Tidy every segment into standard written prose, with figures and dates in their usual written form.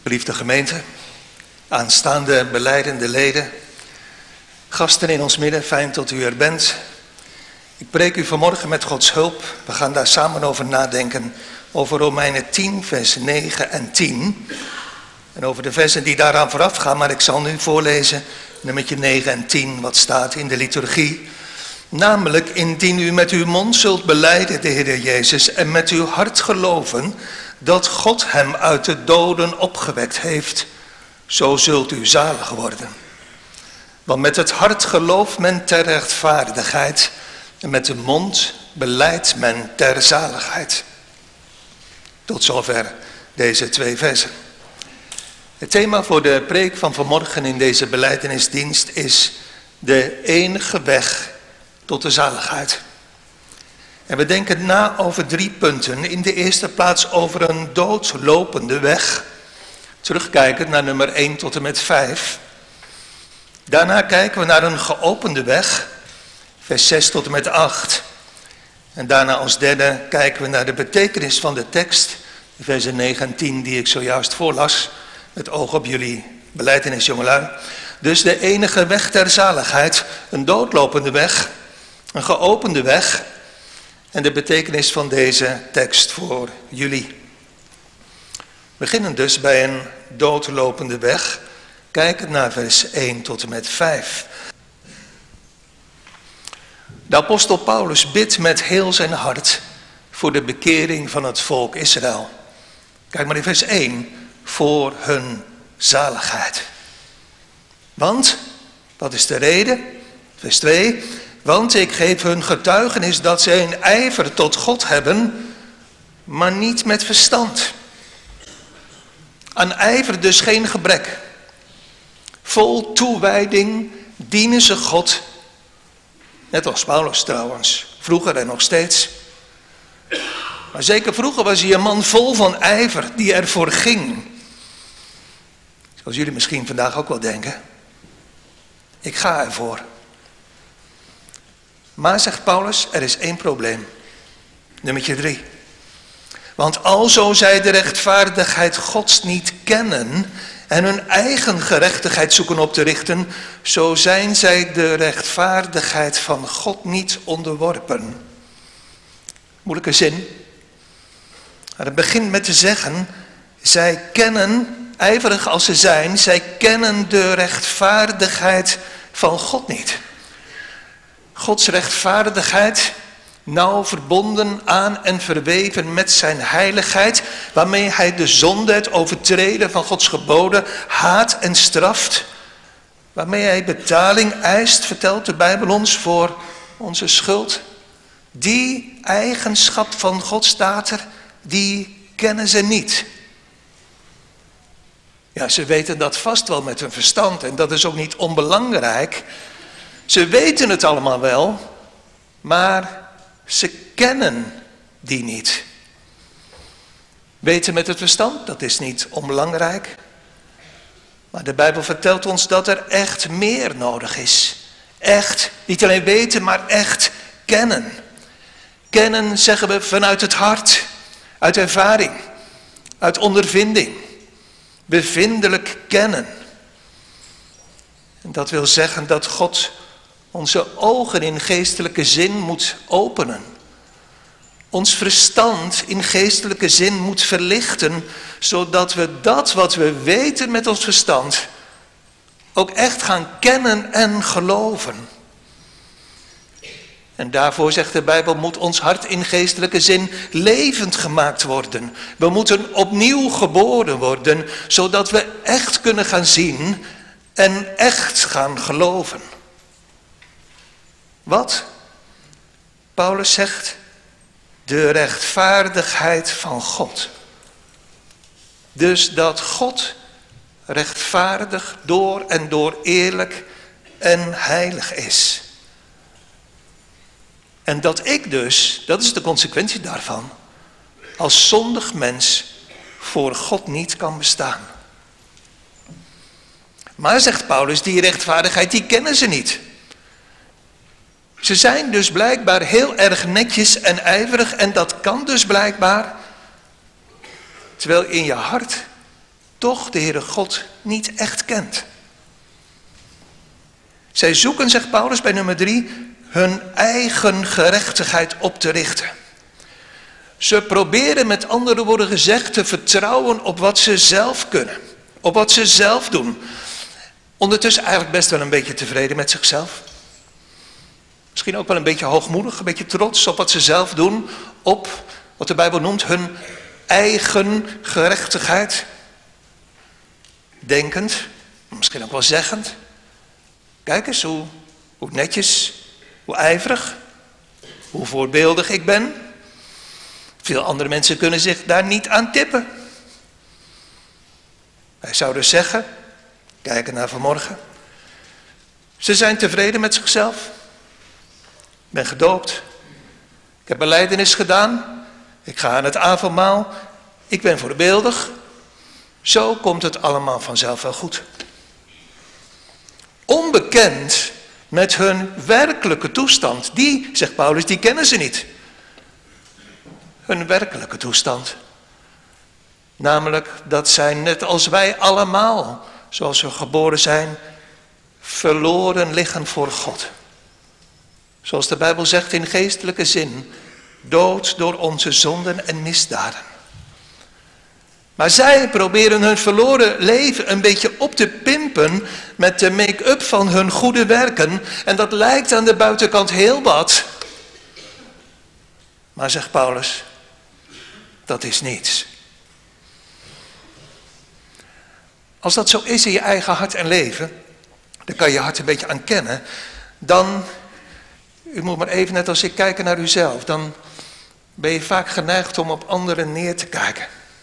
Geliefde gemeente, aanstaande belijdende leden, gasten in ons midden, fijn dat u er bent. Ik preek u vanmorgen met Gods hulp. We gaan daar samen over nadenken, over Romeinen 10, vers 9 en 10. En over de versen die daaraan vooraf gaan, maar ik zal nu voorlezen, nummertje 9 en 10, wat staat in de liturgie. Namelijk, indien u met uw mond zult belijden de Heer Jezus en met uw hart geloven dat God hem uit de doden opgewekt heeft, zo zult u zalig worden. Want met het hart gelooft men ter rechtvaardigheid en met de mond belijdt men ter zaligheid. Tot zover deze twee versen. Het thema voor de preek van vanmorgen in deze belijdenisdienst is de enige weg tot de zaligheid. En we denken na over 3 punten. In de eerste plaats over een doodlopende weg. Terugkijkend naar nummer 1 tot en met 5. Daarna kijken we naar een geopende weg. Vers 6 tot en met 8. En daarna als derde kijken we naar de betekenis van de tekst. De versen 9 en 10 die ik zojuist voorlas. Met oog op jullie belijdenis, jongelui. Dus de enige weg ter zaligheid. Een doodlopende weg. Een geopende weg. En de betekenis van deze tekst voor jullie. We beginnen dus bij een doodlopende weg. Kijkend naar vers 1 tot en met 5. De apostel Paulus bidt met heel zijn hart voor de bekering van het volk Israël. Kijk maar in vers 1. Voor hun zaligheid. Want, wat is de reden? Vers 2. Want ik geef hun getuigenis dat zij een ijver tot God hebben, maar niet met verstand. Aan ijver dus geen gebrek. Vol toewijding dienen ze God. Net als Paulus trouwens, vroeger en nog steeds. Maar zeker vroeger was hij een man vol van ijver die ervoor ging. Zoals jullie misschien vandaag ook wel denken. Ik ga ervoor. Maar, zegt Paulus, er is 1 probleem. Nummertje 3. Want alzo zij de rechtvaardigheid Gods niet kennen en hun eigen gerechtigheid zoeken op te richten, zo zijn zij de rechtvaardigheid van God niet onderworpen. Moeilijke zin. Maar het begint met te zeggen, zij kennen, ijverig als ze zijn, zij kennen de rechtvaardigheid van God niet. Gods rechtvaardigheid, nauw verbonden aan en verweven met zijn heiligheid, waarmee hij de zonde, het overtreden van Gods geboden, haat en straft. Waarmee hij betaling eist, vertelt de Bijbel ons, voor onze schuld. Die eigenschap van God staat er, die kennen ze niet. Ja, ze weten dat vast wel met hun verstand en dat is ook niet onbelangrijk. Ze weten het allemaal wel, maar ze kennen die niet. Weten met het verstand, dat is niet onbelangrijk. Maar de Bijbel vertelt ons dat er echt meer nodig is. Echt, niet alleen weten, maar echt kennen. Kennen zeggen we vanuit het hart, uit ervaring, uit ondervinding. Bevindelijk kennen. En dat wil zeggen dat God onze ogen in geestelijke zin moet openen. Ons verstand in geestelijke zin moet verlichten, zodat we dat wat we weten met ons verstand ook echt gaan kennen en geloven. En daarvoor, zegt de Bijbel, moet ons hart in geestelijke zin levend gemaakt worden. We moeten opnieuw geboren worden, zodat we echt kunnen gaan zien en echt gaan geloven. Wat? Paulus zegt, de rechtvaardigheid van God. Dus dat God rechtvaardig door en door eerlijk en heilig is. En dat ik dus, dat is de consequentie daarvan, als zondig mens voor God niet kan bestaan. Maar, zegt Paulus, die rechtvaardigheid, die kennen ze niet. Ze zijn dus blijkbaar heel erg netjes en ijverig en dat kan dus blijkbaar. Terwijl in je hart toch de Heere God niet echt kent. Zij zoeken, zegt Paulus bij nummer 3, hun eigen gerechtigheid op te richten. Ze proberen met andere woorden gezegd te vertrouwen op wat ze zelf kunnen. Op wat ze zelf doen. Ondertussen eigenlijk best wel een beetje tevreden met zichzelf. Misschien ook wel een beetje hoogmoedig, een beetje trots op wat ze zelf doen. Op wat de Bijbel noemt hun eigen gerechtigheid. Denkend, misschien ook wel zeggend. Kijk eens hoe netjes, hoe ijverig, hoe voorbeeldig ik ben. Veel andere mensen kunnen zich daar niet aan tippen. Wij zouden zeggen, kijken naar vanmorgen. Ze zijn tevreden met zichzelf. Ik ben gedoopt. Ik heb belijdenis gedaan. Ik ga aan het avondmaal. Ik ben voorbeeldig. Zo komt het allemaal vanzelf wel goed. Onbekend met hun werkelijke toestand. Die, zegt Paulus, die kennen ze niet. Hun werkelijke toestand. Namelijk dat zij net als wij allemaal, zoals we geboren zijn, verloren liggen voor God. Zoals de Bijbel zegt in geestelijke zin, dood door onze zonden en misdaden. Maar zij proberen hun verloren leven een beetje op te pimpen met de make-up van hun goede werken. En dat lijkt aan de buitenkant heel wat. Maar zegt Paulus, dat is niets. Als dat zo is in je eigen hart en leven, dan kan je hart een beetje aan kennen. Dan, u moet maar even net als ik kijken naar uzelf, dan ben je vaak geneigd om op anderen neer te kijken.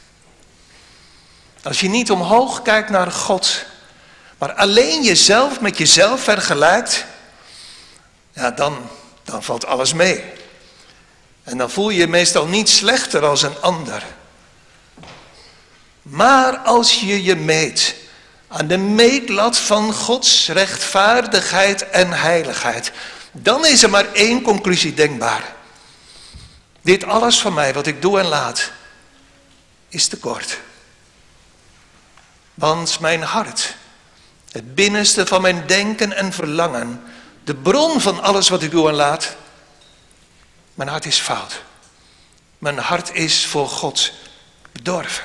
Als je niet omhoog kijkt naar God, maar alleen jezelf met jezelf vergelijkt, ja, dan valt alles mee. En dan voel je je meestal niet slechter als een ander. Maar als je je meet aan de meetlat van Gods rechtvaardigheid en heiligheid, dan is er maar één conclusie denkbaar. Dit alles van mij, wat ik doe en laat, is tekort. Want mijn hart, het binnenste van mijn denken en verlangen, de bron van alles wat ik doe en laat, mijn hart is fout. Mijn hart is voor God bedorven.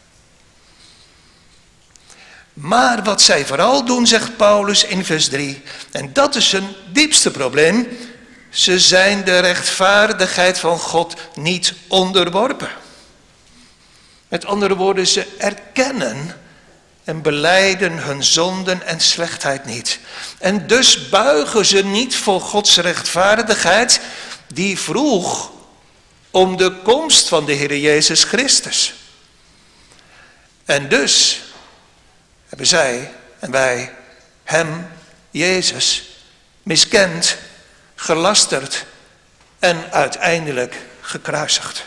Maar wat zij vooral doen, zegt Paulus in vers 3, en dat is hun diepste probleem, ze zijn de rechtvaardigheid van God niet onderworpen. Met andere woorden, ze erkennen en belijden hun zonden en slechtheid niet. En dus buigen ze niet voor Gods rechtvaardigheid, die vroeg om de komst van de Heer Jezus Christus. En dus hebben zij en wij hem, Jezus, miskend, gelasterd en uiteindelijk gekruisigd.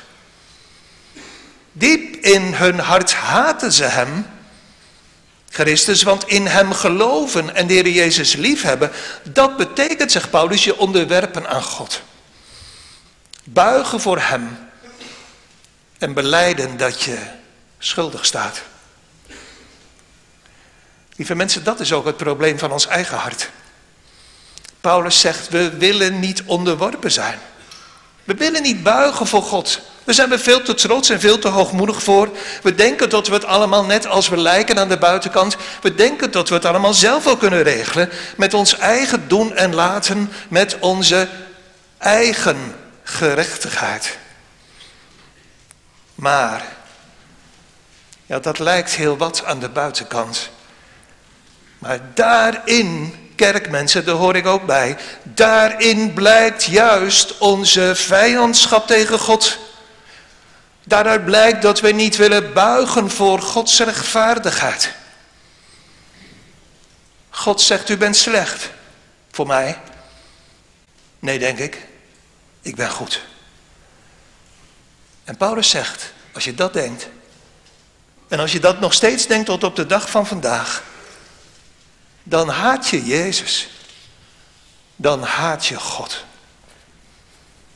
Diep in hun hart haten ze hem, Christus, want in hem geloven en de Heer Jezus liefhebben, dat betekent, zegt Paulus, je onderwerpen aan God. Buigen voor hem en belijden dat je schuldig staat. Lieve mensen, dat is ook het probleem van ons eigen hart. Paulus zegt, we willen niet onderworpen zijn. We willen niet buigen voor God. Daar zijn we veel te trots en veel te hoogmoedig voor. We denken dat we het allemaal net als we lijken aan de buitenkant. We denken dat we het allemaal zelf wel kunnen regelen. Met ons eigen doen en laten. Met onze eigen gerechtigheid. Maar, ja, dat lijkt heel wat aan de buitenkant. Maar daarin, kerkmensen, daar hoor ik ook bij, daarin blijkt juist onze vijandschap tegen God. Daaruit blijkt dat we niet willen buigen voor Gods rechtvaardigheid. God zegt, u bent slecht voor mij. Nee, denk ik ben goed. En Paulus zegt, als je dat denkt, en als je dat nog steeds denkt tot op de dag van vandaag, dan haat je Jezus. Dan haat je God.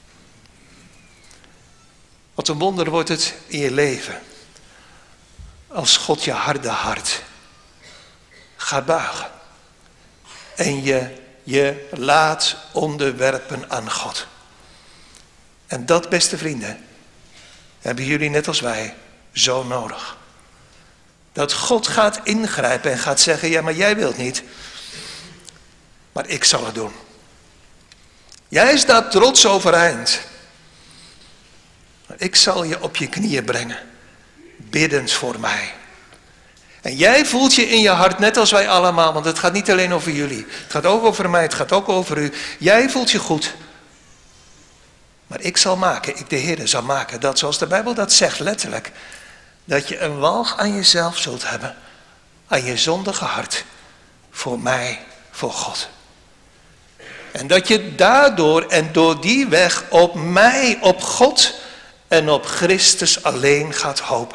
Wat een wonder wordt het in je leven. als God je harde hart gaat buigen. En je laat onderwerpen aan God. En dat, beste vrienden, hebben jullie net als wij zo nodig. Dat God gaat ingrijpen en gaat zeggen, ja, maar jij wilt niet. Maar ik zal het doen. Jij staat trots overeind. Maar ik zal je op je knieën brengen. Biddend voor mij. En jij voelt je in je hart net als wij allemaal. Want het gaat niet alleen over jullie. Het gaat ook over mij. Het gaat ook over u. Jij voelt je goed. Maar ik zal maken. Ik de Heer zal maken. Dat zoals de Bijbel dat zegt letterlijk. Dat je een walg aan jezelf zult hebben. Aan je zondige hart. Voor mij. Voor God. En dat je daardoor en door die weg op mij, op God en op Christus alleen gaat hopen.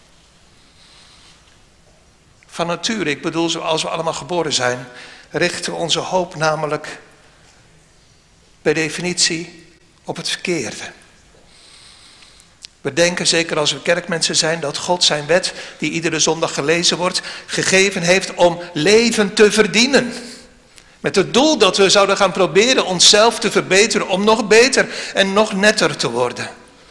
Van nature, ik bedoel zoals we allemaal geboren zijn, richten we onze hoop namelijk per definitie op het verkeerde. We denken, zeker als we kerkmensen zijn, dat God zijn wet, die iedere zondag gelezen wordt, gegeven heeft om leven te verdienen. Met het doel dat we zouden gaan proberen onszelf te verbeteren om nog beter en nog netter te worden.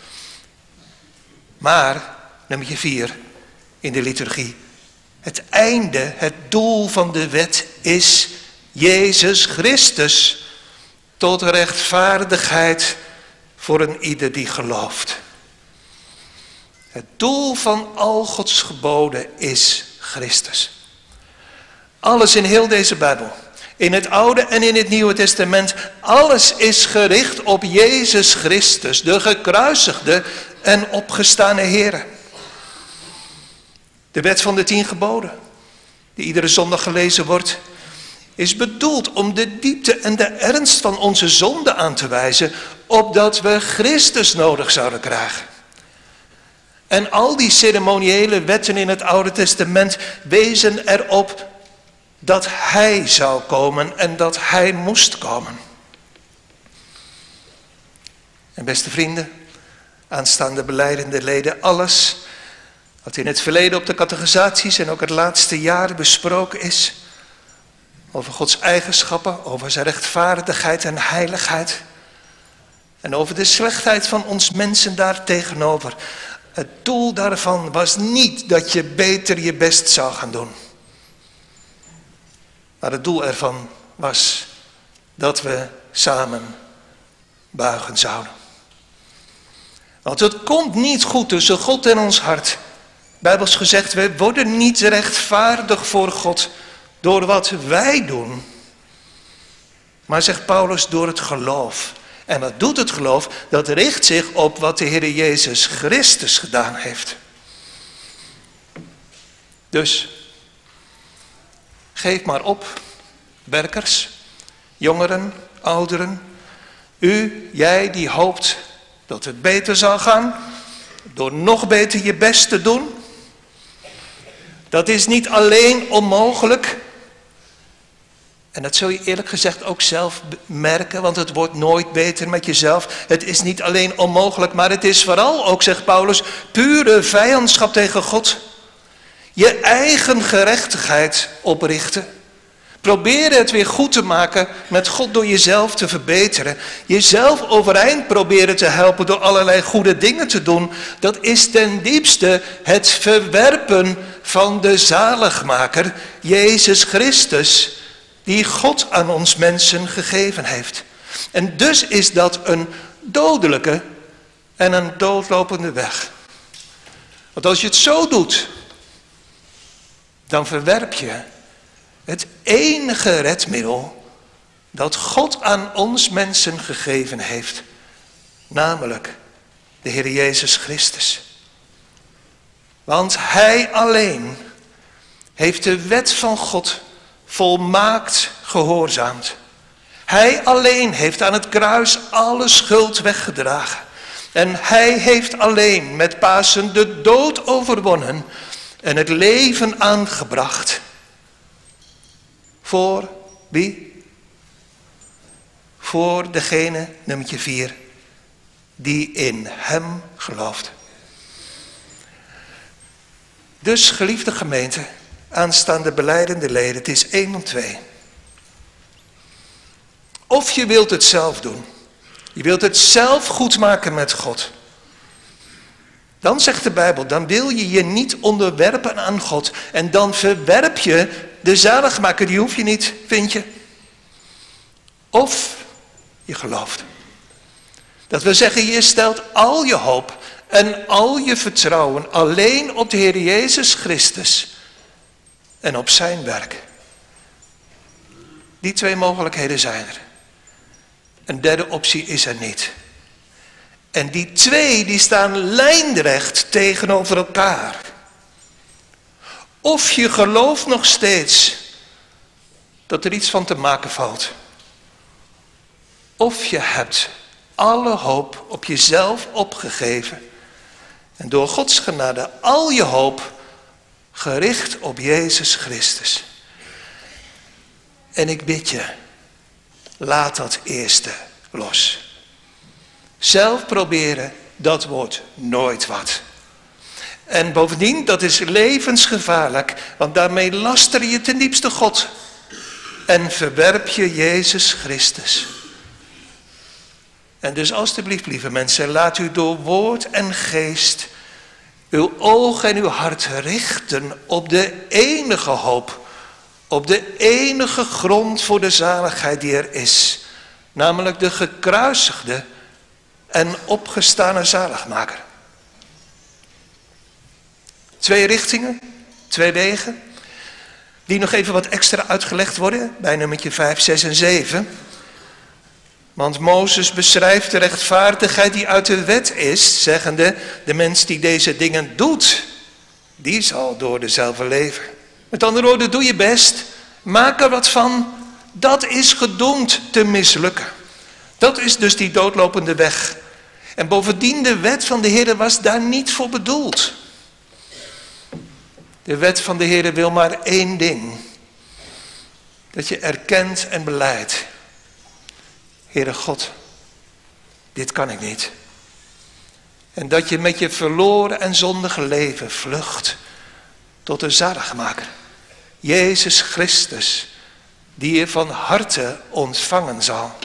Maar, nummer 4 in de liturgie. Het einde, het doel van de wet is Jezus Christus. Tot rechtvaardigheid voor een ieder die gelooft. Het doel van al Gods geboden is Christus. Alles in heel deze Bijbel. In het Oude en in het Nieuwe Testament, alles is gericht op Jezus Christus, de gekruisigde en opgestane Heer. De wet van de 10 geboden, die iedere zondag gelezen wordt, is bedoeld om de diepte en de ernst van onze zonde aan te wijzen, opdat we Christus nodig zouden krijgen. En al die ceremoniële wetten in het Oude Testament wezen erop dat hij zou komen en dat hij moest komen. En beste vrienden, aanstaande belijdende leden, alles wat in het verleden op de catechisaties en ook het laatste jaar besproken is, over Gods eigenschappen, over zijn rechtvaardigheid en heiligheid, en over de slechtheid van ons mensen daartegenover. Het doel daarvan was niet dat je beter je best zou gaan doen. Maar het doel ervan was dat we samen buigen zouden. Want het komt niet goed tussen God en ons hart. Bijbels gezegd, we worden niet rechtvaardig voor God door wat wij doen. Maar zegt Paulus, door het geloof. En wat doet het geloof? Dat richt zich op wat de Heer Jezus Christus gedaan heeft. Dus, geef maar op, werkers, jongeren, ouderen. U, jij die hoopt dat het beter zal gaan, door nog beter je best te doen. Dat is niet alleen onmogelijk. En dat zul je eerlijk gezegd ook zelf merken, want het wordt nooit beter met jezelf. Het is niet alleen onmogelijk, maar het is vooral ook, zegt Paulus, pure vijandschap tegen God. Je eigen gerechtigheid oprichten. Proberen het weer goed te maken met God door jezelf te verbeteren. Jezelf overeind proberen te helpen door allerlei goede dingen te doen. Dat is ten diepste het verwerpen van de zaligmaker, Jezus Christus, die God aan ons mensen gegeven heeft. En dus is dat een dodelijke en een doodlopende weg. Want als je het zo doet, dan verwerp je het enige redmiddel dat God aan ons mensen gegeven heeft. Namelijk de Heer Jezus Christus. Want Hij alleen heeft de wet van God volmaakt gehoorzaamd. Hij alleen heeft aan het kruis alle schuld weggedragen. En Hij heeft alleen met Pasen de dood overwonnen en het leven aangebracht. Voor wie? Voor degene, nummer 4, die in Hem gelooft. Dus, geliefde gemeente, aanstaande belijdende leden, het is 1 van 2. Of je wilt het zelf doen. Je wilt het zelf goed maken met God. Dan zegt de Bijbel, dan wil je je niet onderwerpen aan God. En dan verwerp je de zaligmaker, die hoef je niet, vind je. Of je gelooft. Dat wil zeggen, je stelt al je hoop en al je vertrouwen alleen op de Heer Jezus Christus en op zijn werk. Die 2 mogelijkheden zijn er. Een derde optie is er niet. En die 2 die staan lijnrecht tegenover elkaar. Of je gelooft nog steeds dat er iets van te maken valt. Of je hebt alle hoop op jezelf opgegeven. En door Gods genade al je hoop gericht op Jezus Christus. En ik bid je, laat dat eerste los. Zelf proberen, dat wordt nooit wat. En bovendien, dat is levensgevaarlijk, want daarmee laster je ten diepste God. En verwerp je Jezus Christus. En dus alstublieft, lieve mensen, laat u door woord en geest uw ogen en uw hart richten op de enige hoop, op de enige grond voor de zaligheid die er is, namelijk de gekruisigde en opgestane zaligmaker. 2 richtingen, 2 wegen, die nog even wat extra uitgelegd worden bij nummertje 5, 6 en 7. Want Mozes beschrijft de rechtvaardigheid die uit de wet is, zeggende, de mens die deze dingen doet, die zal door dezelfde leven. Met andere woorden, doe je best, maak er wat van, dat is gedoemd te mislukken. Dat is dus die doodlopende weg. En bovendien, de wet van de Heer was daar niet voor bedoeld. De wet van de Heer wil maar 1 ding. Dat je erkent en belijdt. Heere God, dit kan ik niet. En dat je met je verloren en zondige leven vlucht tot de zaligmaker. Jezus Christus, die je van harte ontvangen zal.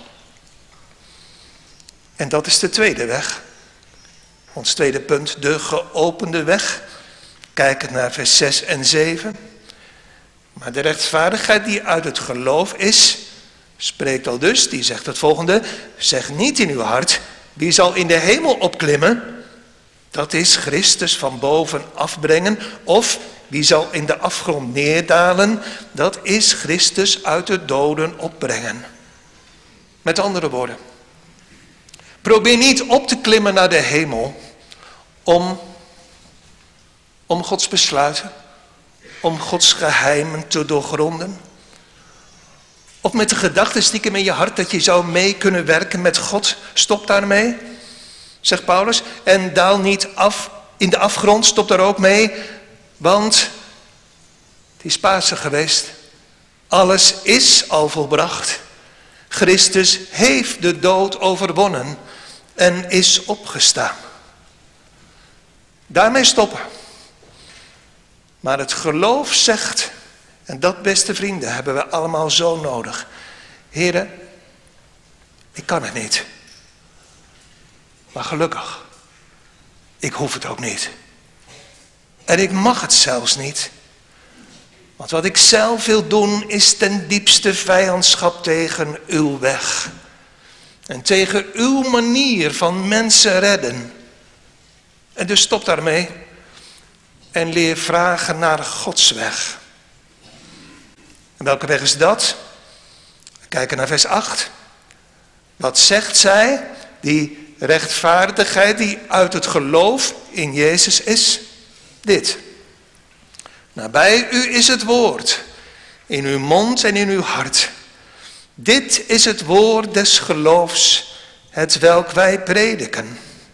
En dat is de tweede weg. Ons tweede punt, de geopende weg. Kijkend naar vers 6 en 7. Maar de rechtvaardigheid die uit het geloof is, spreekt al dus, die zegt het volgende. Zeg niet in uw hart, wie zal in de hemel opklimmen? Dat is Christus van boven afbrengen. Of wie zal in de afgrond neerdalen? Dat is Christus uit de doden opbrengen. Met andere woorden. Probeer niet op te klimmen naar de hemel om Gods besluiten, om Gods geheimen te doorgronden. Of met de gedachte stiekem in je hart dat je zou mee kunnen werken met God. Stop daarmee, zegt Paulus. En daal niet af in de afgrond, stop daar ook mee. Want het is Pasen geweest. Alles is al volbracht. Christus heeft de dood overwonnen en is opgestaan. Daarmee stoppen. Maar het geloof zegt, en dat, beste vrienden, hebben we allemaal zo nodig. Heren, ik kan het niet. Maar gelukkig, ik hoef het ook niet. En ik mag het zelfs niet. Want wat ik zelf wil doen is ten diepste vijandschap tegen uw weg. En tegen uw manier van mensen redden. En dus stop daarmee. En leer vragen naar Gods weg. En welke weg is dat? We kijken naar vers 8. Wat zegt zij? Die rechtvaardigheid die uit het geloof in Jezus is. Dit. Nabij u is het woord. In uw mond en in uw hart. Dit is het woord des geloofs. Het welk wij prediken.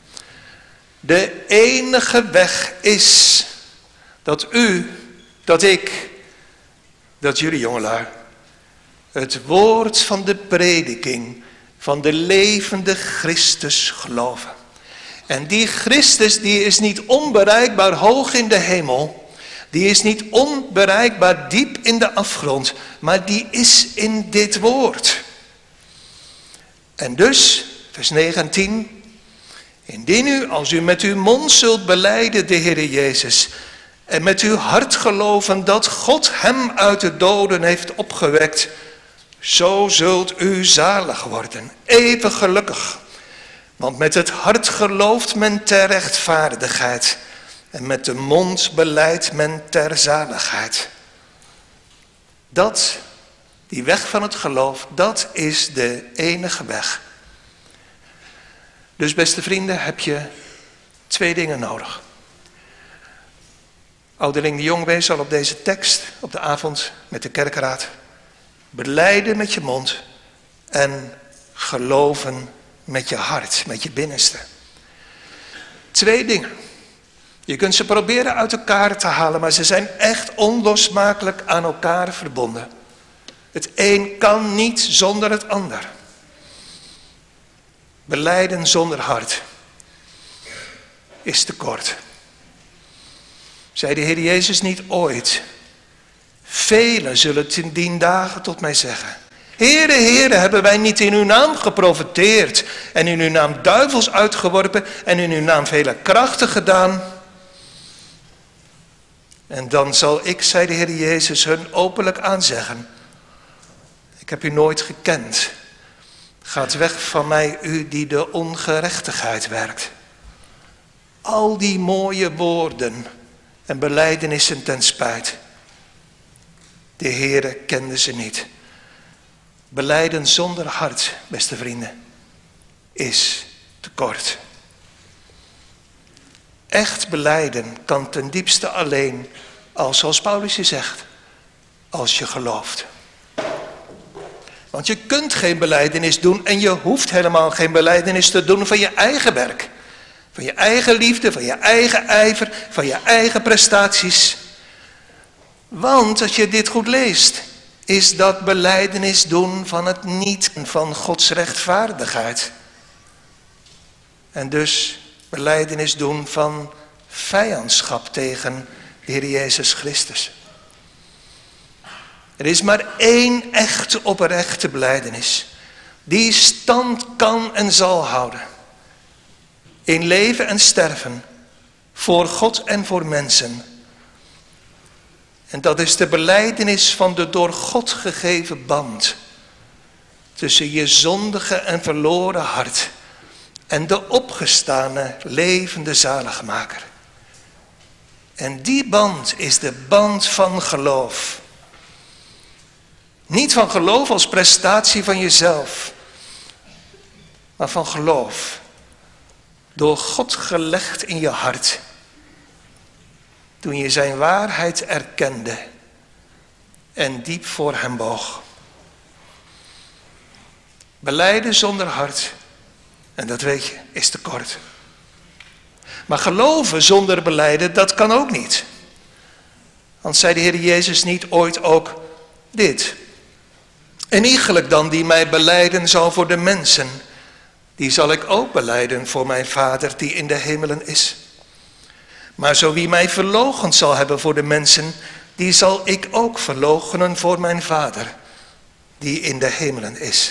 De enige weg is dat u, dat ik, dat jullie jongelui, het woord van de prediking van de levende Christus geloven. En die Christus die is niet onbereikbaar hoog in de hemel, Die is niet onbereikbaar diep in de afgrond, maar die is in dit woord. En dus, vers 9 en 10, indien u, als u met uw mond zult belijden de Heere Jezus en met uw hart geloven dat God hem uit de doden heeft opgewekt, zo zult u zalig worden, even gelukkig. Want met het hart gelooft men ter rechtvaardigheid en met de mond belijdt men ter zaligheid. Die weg van het geloof, dat is de enige weg. Dus beste vrienden, heb je 2 dingen nodig. Ouderling de Jong, wees al op deze tekst, op de avond met de kerkraad. Belijden met je mond en geloven met je hart, met je binnenste. 2 dingen. Je kunt ze proberen uit elkaar te halen, maar ze zijn echt onlosmakelijk aan elkaar verbonden. Het een kan niet zonder het ander. Belijden zonder hart is te kort. Zei de Heer Jezus niet ooit: velen zullen ten dien dagen tot mij zeggen: Heere, Heere, hebben wij niet in uw naam geprofeteerd en in uw naam duivels uitgeworpen en in uw naam vele krachten gedaan? En dan zal ik, zei de Heer Jezus, hun openlijk aanzeggen: ik heb u nooit gekend. Gaat weg van mij, u die de ongerechtigheid werkt. Al die mooie woorden en belijdenissen ten spijt. De Heere kende ze niet. Belijden zonder hart, beste vrienden, is te kort. Echt belijden kan ten diepste alleen, zoals Paulus je zegt, als je gelooft. Want je kunt geen belijdenis doen en je hoeft helemaal geen belijdenis te doen van je eigen werk. Van je eigen liefde, van je eigen ijver, van je eigen prestaties. Want als je dit goed leest, is dat belijdenis doen van het niet van Gods rechtvaardigheid. En dus belijdenis doen van vijandschap tegen de Heer Jezus Christus. Er is maar 1 echte oprechte belijdenis, die stand kan en zal houden. In leven en sterven, voor God en voor mensen. En dat is de belijdenis van de door God gegeven band tussen je zondige en verloren hart en de opgestane, levende zaligmaker. En die band is de band van geloof. Niet van geloof als prestatie van jezelf, maar van geloof. Door God gelegd in je hart. Toen je zijn waarheid erkende en diep voor hem boog. Belijden zonder hart, en dat weet je, is te kort. Maar geloven zonder belijden, dat kan ook niet. Want zei de Heer Jezus niet ooit ook dit: en iegelijk dan die mij belijden zal voor de mensen, die zal ik ook belijden voor mijn Vader die in de hemelen is. Maar zo wie mij verloochend zal hebben voor de mensen, die zal ik ook verloochenen voor mijn Vader die in de hemelen is.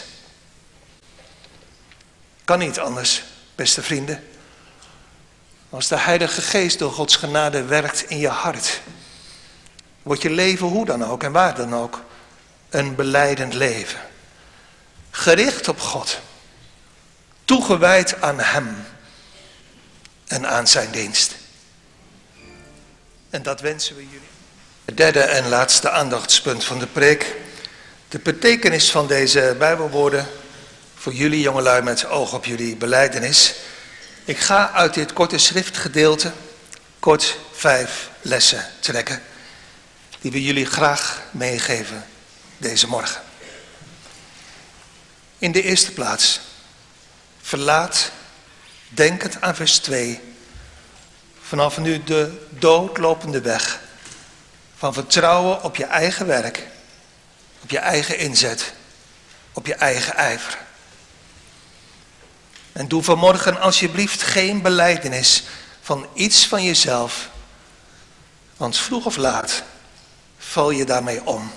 Kan niet anders, beste vrienden. Als de Heilige Geest door Gods genade werkt in je hart, wordt je leven hoe dan ook en waar dan ook een belijdend leven. Gericht op God. Toegewijd aan hem en aan zijn dienst. En dat wensen we jullie. Het derde en laatste aandachtspunt van de preek. De betekenis van deze Bijbelwoorden voor jullie jongelui met oog op jullie belijdenis. Ik ga uit dit korte schriftgedeelte kort 5 lessen trekken, die we jullie graag meegeven deze morgen. In de eerste plaats, verlaat, denkend aan vers 2, vanaf nu de doodlopende weg van vertrouwen op je eigen werk, op je eigen inzet, op je eigen ijver. En doe vanmorgen alsjeblieft geen belijdenis van iets van jezelf, Want vroeg of laat val je daarmee om.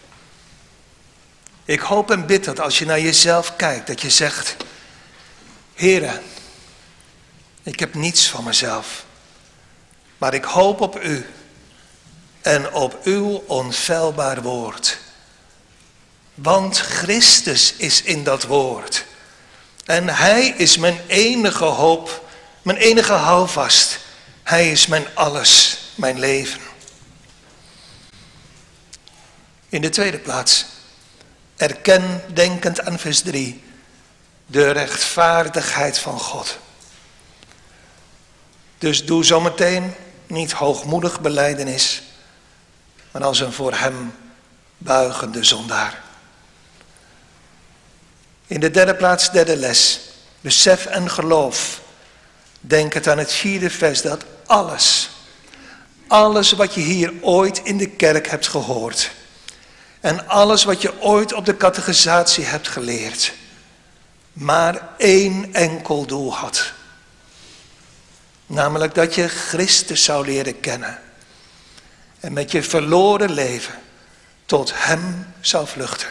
Ik hoop en bid dat als je naar jezelf kijkt, dat je zegt: Heere, ik heb niets van mezelf, maar ik hoop op u en op uw onfeilbaar woord. Want Christus is in dat woord. En hij is mijn enige hoop, mijn enige houvast. Hij is mijn alles, mijn leven. In de tweede plaats, erken, denkend aan vers 3, de rechtvaardigheid van God. Dus doe zometeen niet hoogmoedig belijdenis, maar als een voor hem buigende zondaar. In de derde plaats, derde les, besef en geloof. Denk het aan het 4e vers, dat alles wat je hier ooit in de kerk hebt gehoord en alles wat je ooit op de catechisatie hebt geleerd, maar één enkel doel had. Namelijk dat je Christus zou leren kennen en met je verloren leven tot hem zou vluchten.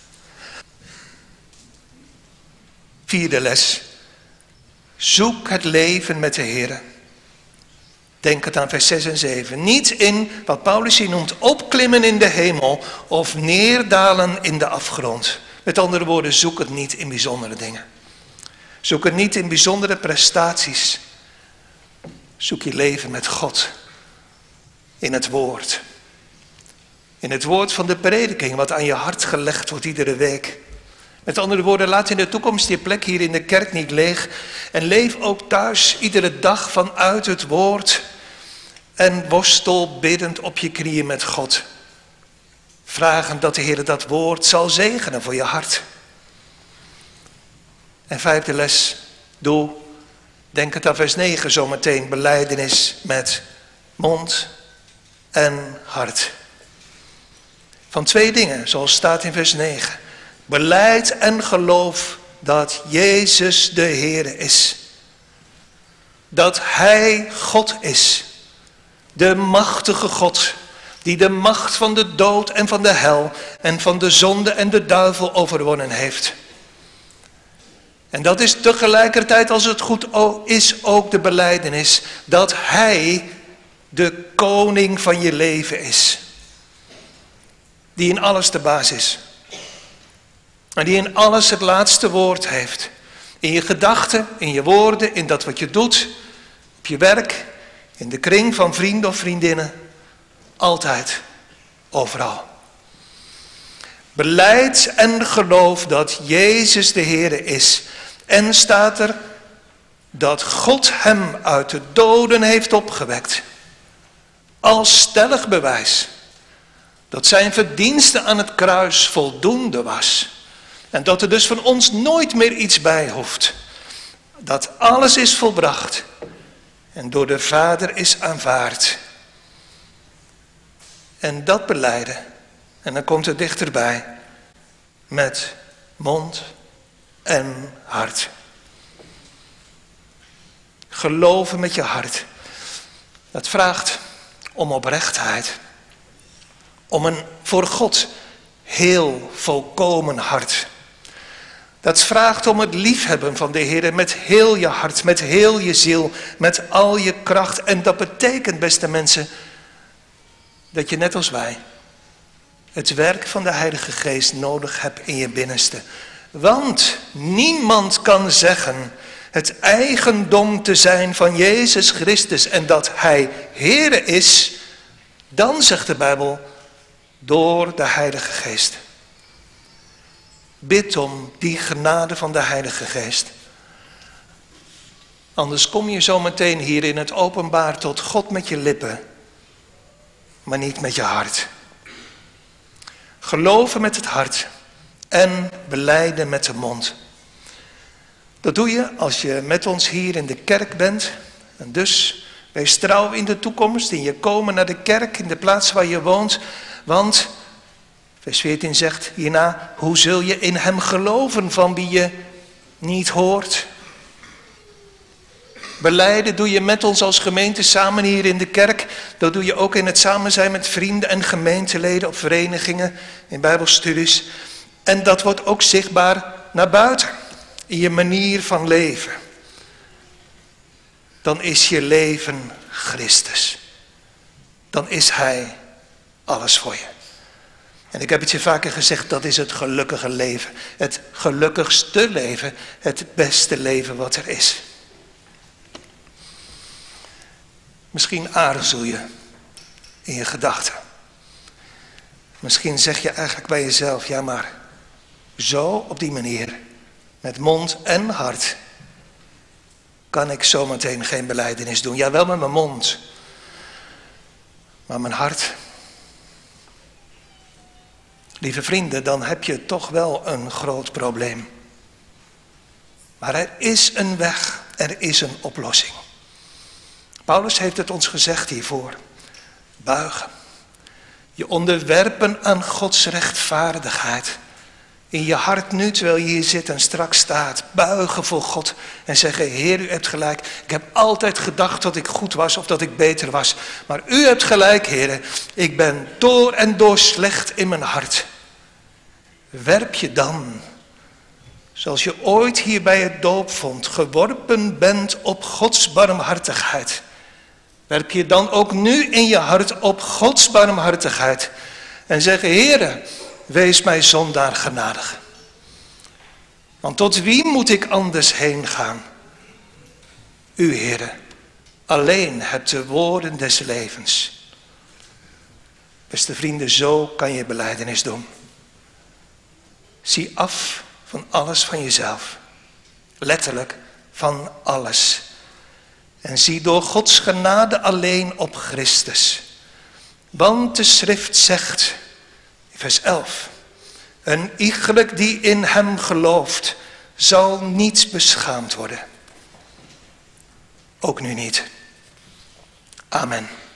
4e les. Zoek het leven met de Heer. Denk het aan vers 6 en 7. Niet in wat Paulus hier noemt opklimmen in de hemel of neerdalen in de afgrond. Met andere woorden, zoek het niet in bijzondere dingen. Zoek het niet in bijzondere prestaties. Zoek je leven met God. In het woord. In het woord van de prediking wat aan je hart gelegd wordt iedere week. Met andere woorden, laat in de toekomst je plek hier in de kerk niet leeg. En leef ook thuis iedere dag vanuit het woord. En worstel biddend op je knieën met God. Vragend dat de Heer dat woord zal zegenen voor je hart. En 5e les, doe, denk het aan vers 9 zometeen, belijdenis met mond en hart. Van 2 dingen, zoals staat in vers 9. Belijd en geloof dat Jezus de Heer is. Dat Hij God is. De machtige God. Die de macht van de dood en van de hel en van de zonde en de duivel overwonnen heeft. En dat is tegelijkertijd, als het goed is, ook de belijdenis. Dat Hij de koning van je leven is. Die in alles de baas is. En die in alles het laatste woord heeft. In je gedachten, in je woorden, in dat wat je doet. Op je werk, in de kring van vrienden of vriendinnen. Altijd, overal. Belijd en geloof dat Jezus de Heer is. En staat er dat God hem uit de doden heeft opgewekt. Als stellig bewijs dat zijn verdienste aan het kruis voldoende was. En dat er dus van ons nooit meer iets bij hoeft. Dat alles is volbracht en door de Vader is aanvaard. En dat belijden, en dan komt het dichterbij, met mond en hart. Geloven met je hart. Dat vraagt om oprechtheid. Om een voor God heel volkomen hart. Dat vraagt om het liefhebben van de Heer met heel je hart, met heel je ziel, met al je kracht. En dat betekent, beste mensen, dat je net als wij het werk van de Heilige Geest nodig hebt in je binnenste. Want niemand kan zeggen het eigendom te zijn van Jezus Christus en dat Hij Heere is, dan zegt de Bijbel, door de Heilige Geest. Bid om die genade van de Heilige Geest. Anders kom je zo meteen hier in het openbaar tot God met je lippen, maar niet met je hart. Geloven met het hart en belijden met de mond. Dat doe je als je met ons hier in de kerk bent. En dus wees trouw in de toekomst, in je komen naar de kerk, in de plaats waar je woont. Want, vers 14 zegt hierna, hoe zul je in hem geloven van wie je niet hoort? Belijden doe je met ons als gemeente samen hier in de kerk. Dat doe je ook in het samen zijn met vrienden en gemeenteleden op verenigingen, in bijbelstudies. En dat wordt ook zichtbaar naar buiten, in je manier van leven. Dan is je leven Christus. Dan is Hij alles voor je. En ik heb het je vaker gezegd, dat is het gelukkige leven. Het gelukkigste leven, het beste leven wat er is. Misschien aarzel je in je gedachten. Misschien zeg je eigenlijk bij jezelf, ja maar zo op die manier, met mond en hart, kan ik zometeen geen belijdenis doen. Ja, wel met mijn mond, maar mijn hart. Lieve vrienden, dan heb je toch wel een groot probleem. Maar er is een weg, er is een oplossing. Paulus heeft het ons gezegd hiervoor. Buigen. Je onderwerpen aan Gods rechtvaardigheid. In je hart nu, terwijl je hier zit en straks staat. Buigen voor God en zeggen, Heer, u hebt gelijk. Ik heb altijd gedacht dat ik goed was of dat ik beter was. Maar u hebt gelijk, Heer. Ik ben door en door slecht in mijn hart. Werp je dan, zoals je ooit hier bij het doopvond geworpen bent op Gods barmhartigheid. Werp je dan ook nu in je hart op Gods barmhartigheid. En zeg, Heere, wees mij zondaar genadig. Want tot wie moet ik anders heen gaan? U, Heere, alleen hebt de woorden des levens. Beste vrienden, zo kan je belijdenis doen. Zie af van alles van jezelf. Letterlijk van alles. En zie door Gods genade alleen op Christus. Want de schrift zegt, vers 11. Een iegelijk die in hem gelooft, zal niet beschaamd worden. Ook nu niet. Amen.